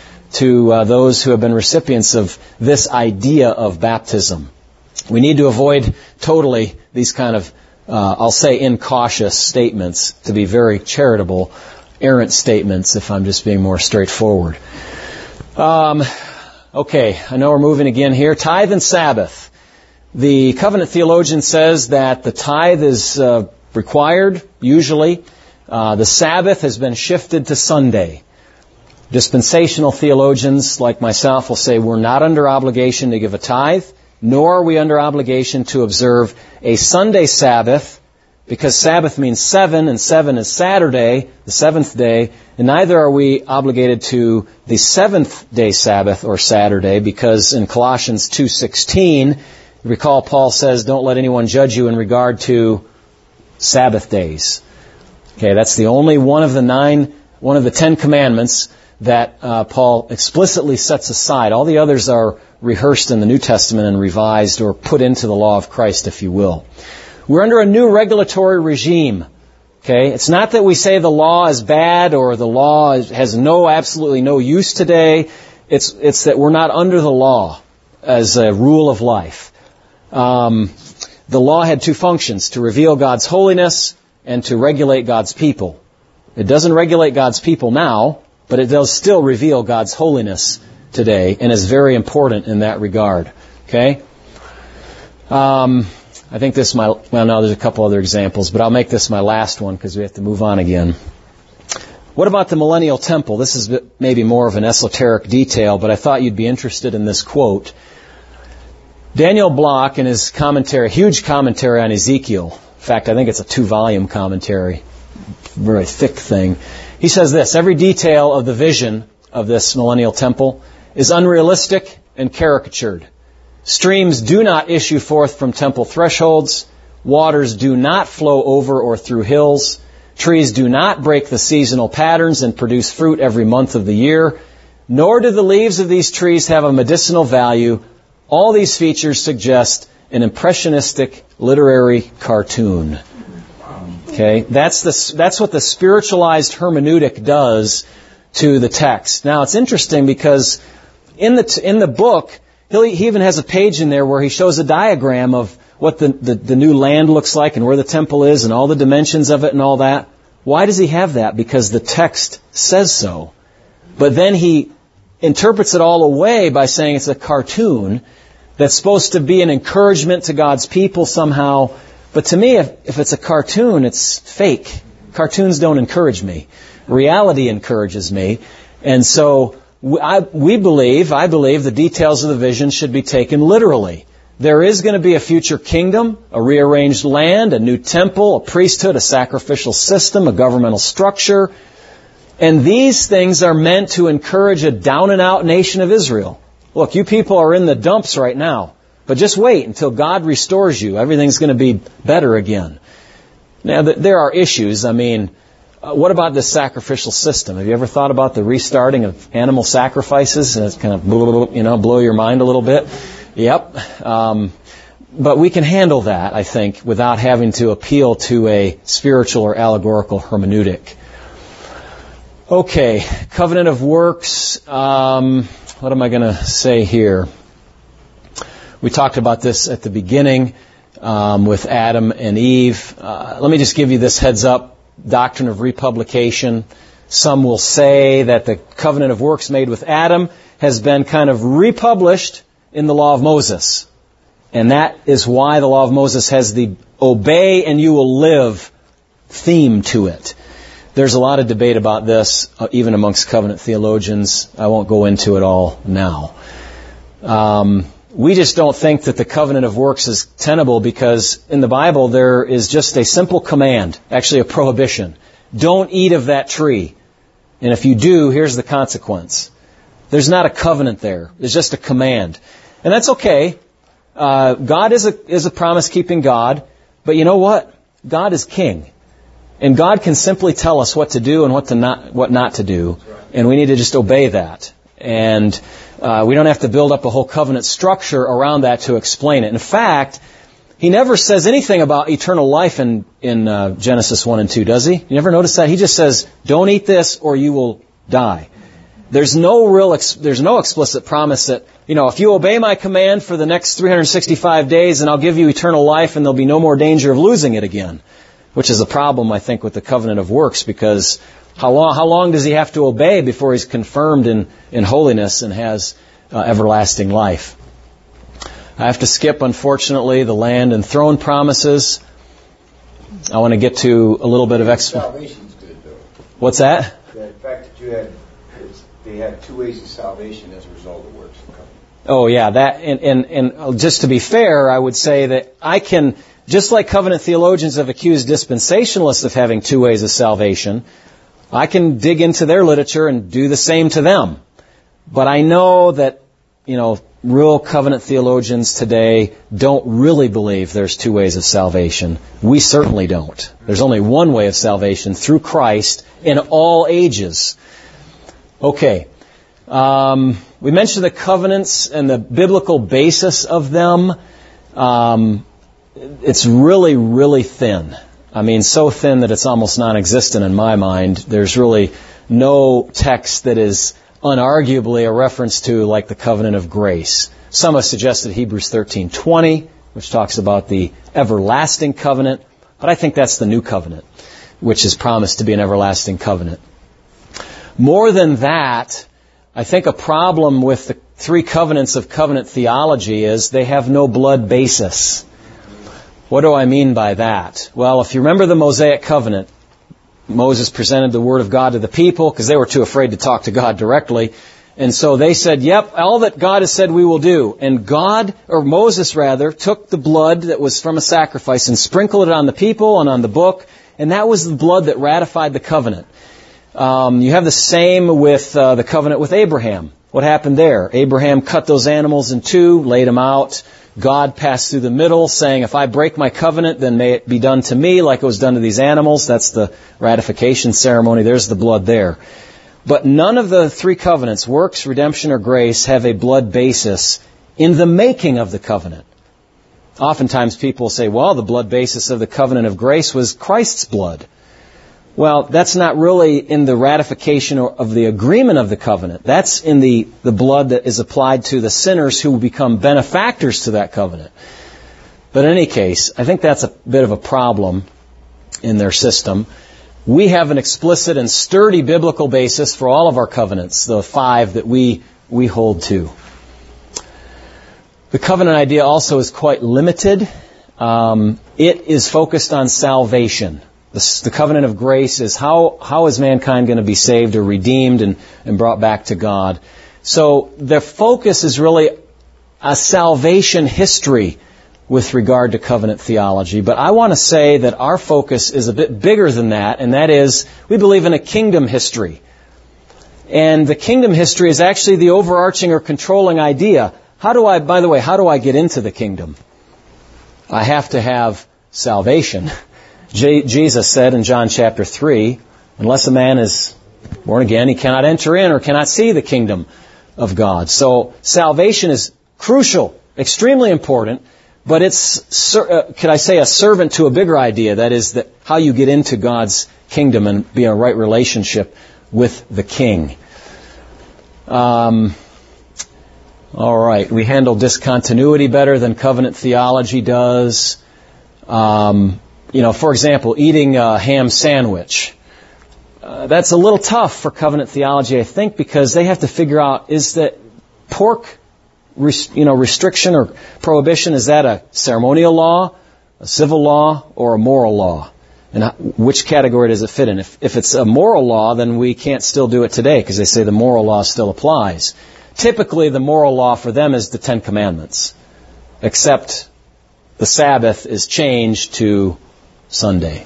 to uh, those who have been recipients of this idea of baptism. We need to avoid totally these kind of, uh, I'll say incautious statements, to be very charitable, errant statements, if I'm just being more straightforward. Um, okay, I know we're moving again here. Tithe and Sabbath. The covenant theologian says that the tithe is uh, required, usually. Uh, the Sabbath has been shifted to Sunday. Dispensational theologians like myself will say we're not under obligation to give a tithe, nor are we under obligation to observe a Sunday Sabbath, because Sabbath means seven, and seven is Saturday, the seventh day, and neither are we obligated to the seventh day Sabbath or Saturday, because in Colossians two sixteen, recall Paul says, don't let anyone judge you in regard to Sabbath days. Okay, that's the only one of the nine, one of the Ten Commandments that uh, Paul explicitly sets aside. All the others are rehearsed in the New Testament and revised or put into the law of Christ, if you will. We're under a new regulatory regime. Okay, it's not that we say the law is bad or the law has no, absolutely no use today. It's it's that we're not under the law as a rule of life. Um, the law had two functions: to reveal God's holiness and to regulate God's people. It doesn't regulate God's people now, but it does still reveal God's holiness today and is very important in that regard. Okay? Um, I think this is my, well, no, there's a couple other examples, but I'll make this my last one because we have to move on again. What about the millennial temple? This is maybe more of an esoteric detail, but I thought you'd be interested in this quote. Daniel Block, in his commentary, huge commentary on Ezekiel, in fact, I think it's a two-volume commentary, very thick thing, he says this: every detail of the vision of this millennial temple is unrealistic and caricatured. Streams do not issue forth from temple thresholds. Waters do not flow over or through hills. Trees do not break the seasonal patterns and produce fruit every month of the year. Nor do the leaves of these trees have a medicinal value. All these features suggest an impressionistic literary cartoon. Okay, that's the that's what the spiritualized hermeneutic does to the text. Now it's interesting because in the in the book he he even has a page in there where he shows a diagram of what the, the the new land looks like and where the temple is and all the dimensions of it and all that. Why does he have that? Because the text says so. But then he interprets it all away by saying it's a cartoon that's supposed to be an encouragement to God's people somehow. But to me, if, if it's a cartoon, it's fake. Cartoons don't encourage me. Reality encourages me. And so we, I, we believe, I believe the details of the vision should be taken literally. There is going to be a future kingdom, a rearranged land, a new temple, a priesthood, a sacrificial system, a governmental structure. And these things are meant to encourage a down-and-out nation of Israel. Look, you people are in the dumps right now. But just wait until God restores you. Everything's going to be better again. Now, there are issues. I mean, uh, what about this sacrificial system? Have you ever thought about the restarting of animal sacrifices? And it's kind of, you know, blow your mind a little bit. Yep. Um, but we can handle that, I think, without having to appeal to a spiritual or allegorical hermeneutic. Okay, covenant of works. Um, what am I going to say here? We talked about this at the beginning um, with Adam and Eve. Uh, let me just give you this heads up. Doctrine of republication. Some will say that the covenant of works made with Adam has been kind of republished in the law of Moses. And that is why the law of Moses has the obey and you will live theme to it. There's a lot of debate about this, uh, even amongst covenant theologians. I won't go into it all now. Um, we just don't think that the covenant of works is tenable because in the Bible there is just a simple command, actually a prohibition. Don't eat of that tree. And if you do, here's the consequence. There's not a covenant there. There's just a command. And that's okay. Uh, God is a, is a promise-keeping God. But you know what? God is king. And God can simply tell us what to do and what to not, what not to do. And we need to just obey that. And uh, we don't have to build up a whole covenant structure around that to explain it. In fact, He never says anything about eternal life in, in uh, Genesis one and two, does He? You never notice that? He just says, don't eat this or you will die. There's no real, ex- there's no explicit promise that, you know, if you obey my command for the next three hundred sixty-five days, and I'll give you eternal life and there'll be no more danger of losing it again. Which is a problem, I think, with the covenant of works, because how long, how long does he have to obey before he's confirmed in, in holiness and has uh, everlasting life? I have to skip, unfortunately, the land and throne promises. I want to get to a little bit of explanation.
Salvation's good, though.
What's that?
The fact that you had, they had two ways of salvation as a result of works of covenant.
Oh, yeah. That and, and, and just to be fair, I would say that I can... Just like covenant theologians have accused dispensationalists of having two ways of salvation, I can dig into their literature and do the same to them. But I know that, you know, real covenant theologians today don't really believe there's two ways of salvation. We certainly don't. There's only one way of salvation through Christ in all ages. Okay. Um, we mentioned the covenants and the biblical basis of them. Um, It's really, really thin. I mean, so thin that it's almost non-existent in my mind. There's really no text that is unarguably a reference to like the covenant of grace. Some have suggested Hebrews thirteen twenty, which talks about the everlasting covenant, but I think that's the new covenant. which is promised to be an everlasting covenant. More than that, I think a problem with the three covenants of covenant theology is they have no blood basis. What do I mean by that? Well, if you remember the Mosaic covenant, Moses presented the Word of God to the people because they were too afraid to talk to God directly. And so they said, yep, all that God has said we will do. And God, or Moses rather, took the blood that was from a sacrifice and sprinkled it on the people and on the book. And that was the blood that ratified the covenant. Um, you have the same with uh, the covenant with Abraham. What happened there? Abraham cut those animals in two, laid them out. God passed through the middle, saying, if I break my covenant, then may it be done to me like it was done to these animals. That's the ratification ceremony. There's the blood there. But none of the three covenants, works, redemption, or grace, have a blood basis in the making of the covenant. Oftentimes people say, well, the blood basis of the covenant of grace was Christ's blood. Well, that's not really in the ratification of the agreement of the covenant. That's in the, the blood that is applied to the sinners who become benefactors to that covenant. But in any case, I think that's a bit of a problem in their system. We have an explicit and sturdy biblical basis for all of our covenants, the five that we, we hold to. The covenant idea also is quite limited. Um, it is focused on salvation. The, the covenant of grace is how, how is mankind going to be saved or redeemed and, and brought back to God. So the focus is really a salvation history with regard to covenant theology. But I want to say that our focus is a bit bigger than that, and that is we believe in a kingdom history. And the kingdom history is actually the overarching or controlling idea. How do I, by the way, how do I get into the kingdom? I have to have salvation. J- Jesus said in John chapter three, unless a man is born again, he cannot enter in or cannot see the kingdom of God. So salvation is crucial, extremely important, but it's, uh, could I say, a servant to a bigger idea, that is that how you get into God's kingdom and be in a right relationship with the King. Um, all right, we handle discontinuity better than covenant theology does. Um, You know, for example, eating a ham sandwich. Uh, that's a little tough for covenant theology, I think, because they have to figure out, is that pork, res- you know, restriction or prohibition, is that a ceremonial law, a civil law, or a moral law? And how, which category does it fit in? If, if it's a moral law, then we can't still do it today, because they say the moral law still applies. Typically, the moral law for them is the Ten Commandments, except the Sabbath is changed to Sunday.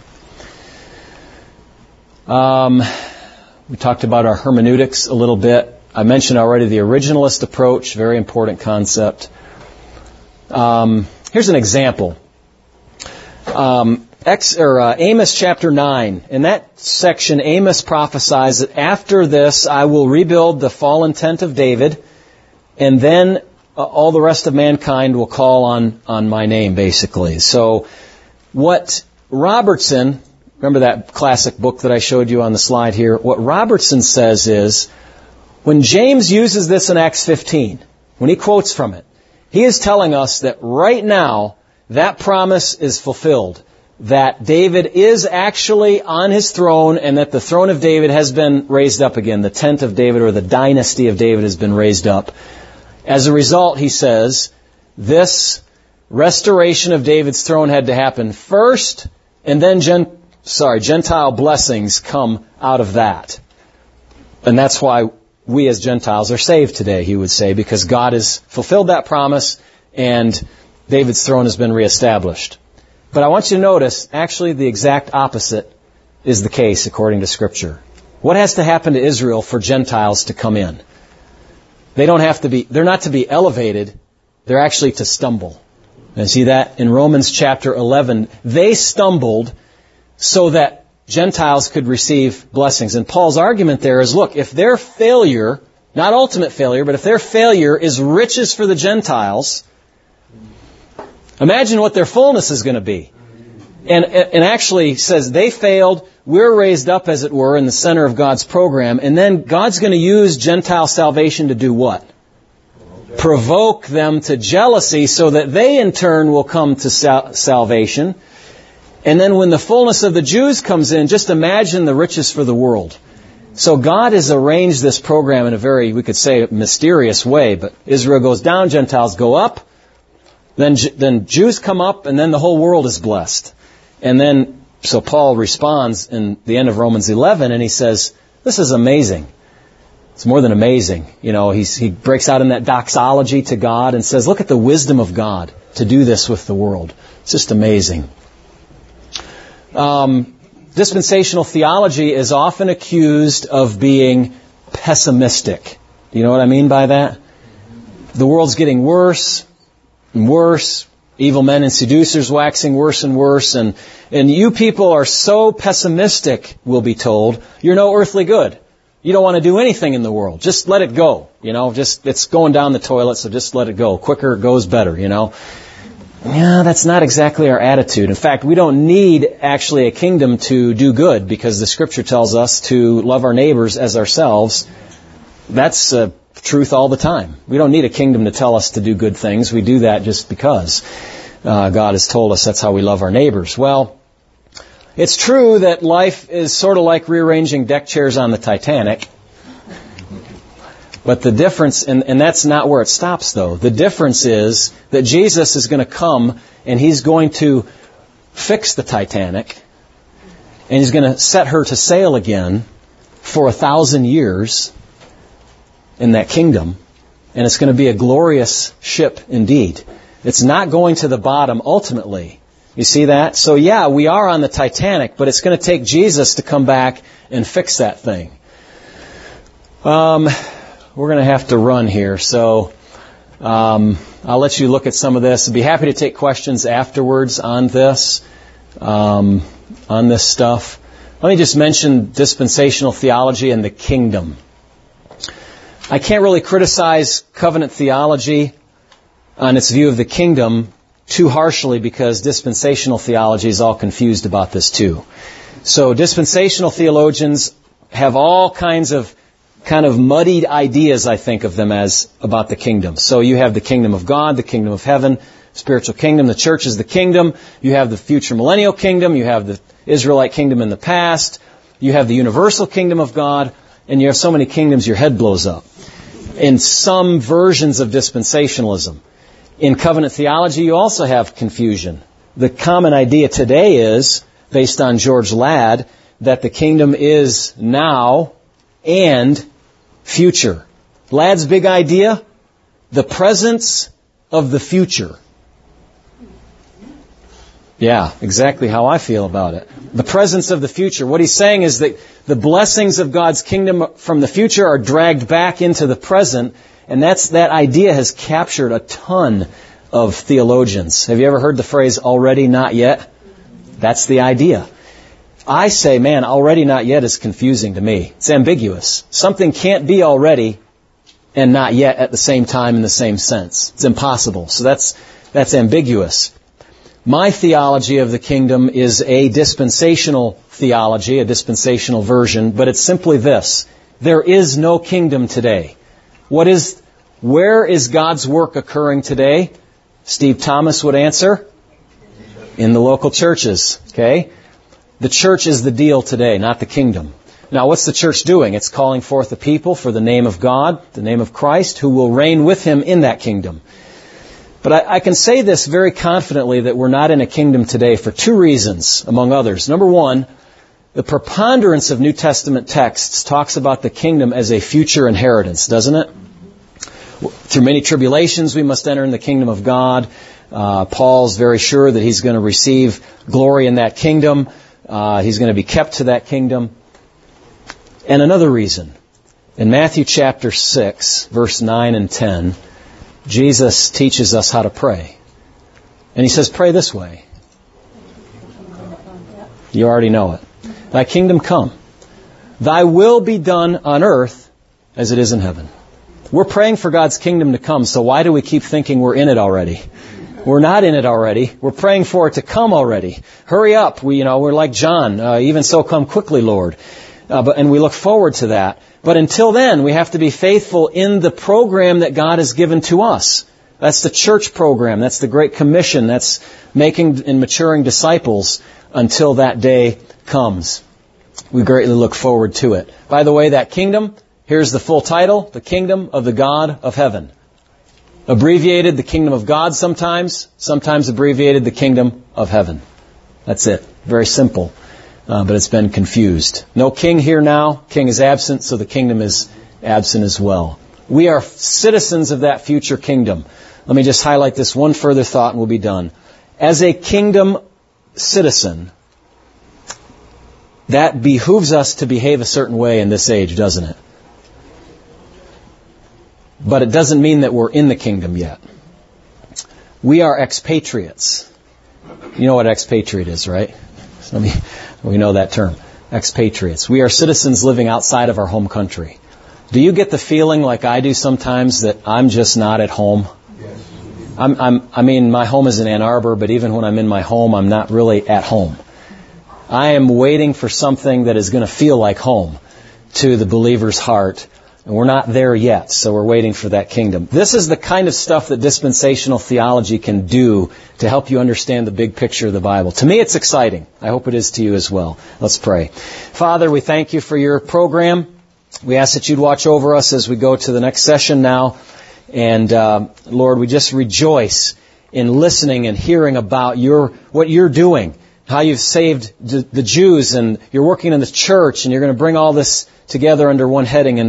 Um, we talked about our hermeneutics a little bit. I mentioned already the originalist approach, very important concept. Um, here's an example. Um, Ex, or, uh, Amos chapter nine. In that section, Amos prophesies that after this I will rebuild the fallen tent of David, and then uh, all the rest of mankind will call on, on my name, basically. So what Robertson, remember that classic book that I showed you on the slide here? What Robertson says is, when James uses this in Acts fifteen, when he quotes from it, he is telling us that right now that promise is fulfilled, that David is actually on his throne and that the throne of David has been raised up again. The tent of David, or the dynasty of David, has been raised up. As a result, he says, this restoration of David's throne had to happen first, and then gen, sorry, Gentile blessings come out of that. And that's why we as Gentiles are saved today, he would say, because God has fulfilled that promise and David's throne has been reestablished. But I want you to notice, actually the exact opposite is the case according to Scripture. What has to happen to Israel for Gentiles to come in? They don't have to be, they're not to be elevated, they're actually to stumble. And see that in Romans chapter eleven. They stumbled so that Gentiles could receive blessings. And Paul's argument there is, look, if their failure, not ultimate failure, but if their failure is riches for the Gentiles, imagine what their fullness is going to be. And, and actually says they failed, we're raised up, as it were, in the center of God's program, and then God's going to use Gentile salvation to do what? Provoke them to jealousy so that they in turn will come to sal- salvation. And then when the fullness of the Jews comes in, just imagine the riches for the world. So God has arranged this program in a very, we could say, mysterious way. But Israel goes down, Gentiles go up. Then, then Jews come up, and then the whole world is blessed. And then, so Paul responds in the end of Romans eleven, and he says, this is amazing. It's more than amazing. You know, he's, he breaks out in that doxology to God and says, look at the wisdom of God to do this with the world. It's just amazing. Um, dispensational theology is often accused of being pessimistic. Do you know what I mean by that? The world's getting worse and worse. Evil men and seducers waxing worse and worse. And, and you people are so pessimistic, we'll be told, you're no earthly good. You don't want to do anything in the world. Just let it go. You know, just, it's going down the toilet, so just let it go. Quicker it goes better, you know. Yeah, that's not exactly our attitude. In fact, we don't need actually a kingdom to do good, because the Scripture tells us to love our neighbors as ourselves. That's uh, truth all the time. We don't need a kingdom to tell us to do good things. We do that just because uh, God has told us that's how we love our neighbors. Well, it's true that life is sort of like rearranging deck chairs on the Titanic. But the difference, and, and that's not where it stops though. The difference is that Jesus is going to come and He's going to fix the Titanic. And He's going to set her to sail again for a thousand years in that kingdom. And it's going to be a glorious ship indeed. It's not going to the bottom ultimately. You see that? So yeah, we are on the Titanic, but it's going to take Jesus to come back and fix that thing. Um... We're going to have to run here, so um, I'll let you look at some of this. I'd be happy to take questions afterwards on this, um, on this stuff. Let me just mention dispensational theology and the kingdom. I can't really criticize covenant theology on its view of the kingdom too harshly, because dispensational theology is all confused about this too. So dispensational theologians have all kinds of kind of muddied ideas, I think of them as, about the kingdom. So you have the kingdom of God, the kingdom of heaven, spiritual kingdom. The church is the kingdom. You have the future millennial kingdom. You have the Israelite kingdom in the past. You have the universal kingdom of God. And you have so many kingdoms your head blows up. In some versions of dispensationalism. In covenant theology, you also have confusion. The common idea today is, based on George Ladd, that the kingdom is now and future. Ladd's big idea, the presence of the future. Yeah, exactly how I feel about it. The presence of the future. What he's saying is that the blessings of God's kingdom from the future are dragged back into the present, and that's that idea has captured a ton of theologians. Have you ever heard the phrase, already not yet? That's the idea. I say, man, already not yet is confusing to me. It's ambiguous. Something can't be already and not yet at the same time in the same sense. It's impossible. So that's that's ambiguous. My theology of the kingdom is a dispensational theology, a dispensational version, but it's simply this. There is no kingdom today. What is, where is God's work occurring today? Steve Thomas would answer, in the local churches, okay? The church is the deal today, not the kingdom. Now, what's the church doing? It's calling forth the people for the name of God, the name of Christ, who will reign with Him in that kingdom. But I, I can say this very confidently that we're not in a kingdom today for two reasons, among others. Number one, the preponderance of New Testament texts talks about the kingdom as a future inheritance, doesn't it? Through many tribulations, we must enter in the kingdom of God. Uh, Paul's very sure that he's going to receive glory in that kingdom. Uh, he's going to be kept to that kingdom. And another reason, in Matthew chapter six, verse nine and ten, Jesus teaches us how to pray. And He says, pray this way. You already know it. Thy kingdom come. Thy will be done on earth as it is in heaven. We're praying for God's kingdom to come, so why do we keep thinking we're in it already? We're not in it already. We're praying for it to come already. Hurry up. We, you know, we're like John. Uh, even so, come quickly, Lord. Uh, but, and we look forward to that. But until then, we have to be faithful in the program that God has given to us. That's the church program. That's the Great Commission. That's making and maturing disciples. until that day comes. We greatly look forward to it. By the way, that kingdom, here's the full title, the kingdom of the God of heaven. Abbreviated, the kingdom of God sometimes, sometimes abbreviated, the kingdom of heaven. That's it. Very simple, uh, but it's been confused. No king here now. King is absent, so the kingdom is absent as well. We are citizens of that future kingdom. Let me just highlight this one further thought and we'll be done. As a kingdom citizen, that behooves us to behave a certain way in this age, doesn't it? But it doesn't mean that we're in the kingdom yet. We are expatriates. You know what expatriate is, right? Some of you, we know that term. Expatriates. We are citizens living outside of our home country. Do you get the feeling like I do sometimes that I'm just not at home?
Yes.
I'm, I'm, I mean, my home is in Ann Arbor, but even when I'm in my home, I'm not really at home. I am waiting for something that is going to feel like home to the believer's heart. And we're not there yet, so we're waiting for that kingdom. This is the kind of stuff that dispensational theology can do to help you understand the big picture of the Bible. To me, it's exciting. I hope it is to you as well. Let's pray. Father, we thank you for your program. We ask that you'd watch over us as we go to the next session now. And uh, Lord, we just rejoice in listening and hearing about your what you're doing, how you've saved the Jews, and you're working in the church, and you're going to bring all this together under one heading. And